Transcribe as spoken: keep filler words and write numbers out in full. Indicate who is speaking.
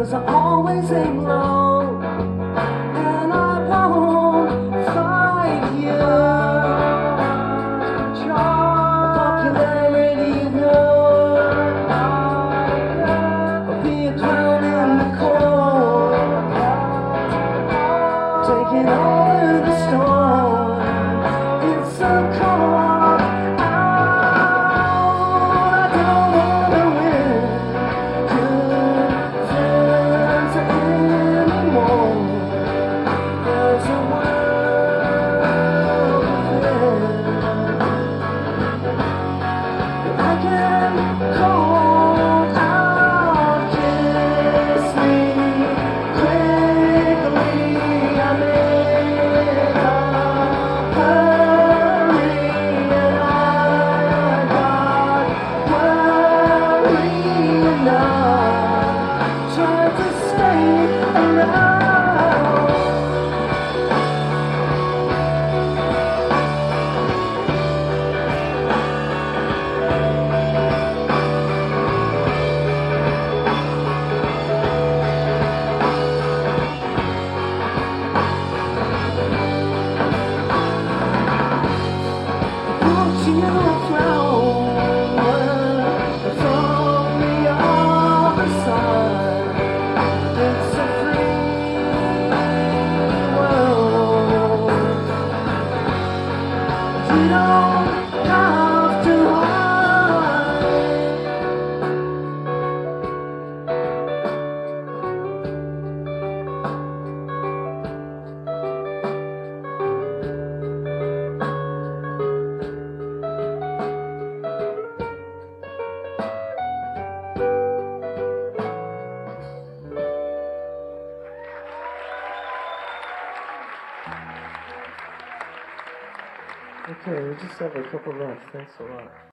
Speaker 1: 'cause I always aim low, and I won't fight you. Popularity war, I'll be a clown in the cold, taking over the storm. It's so cold out, I don't wanna win good friends anymore. There's a world within that I can call out. Kiss me quickly, I'm in a hurry, and I got worry enough, trying to stay around. Won't you frown from the other side? It's a free world. You don't have to hide. Okay, we just have a couple left. Thanks a lot.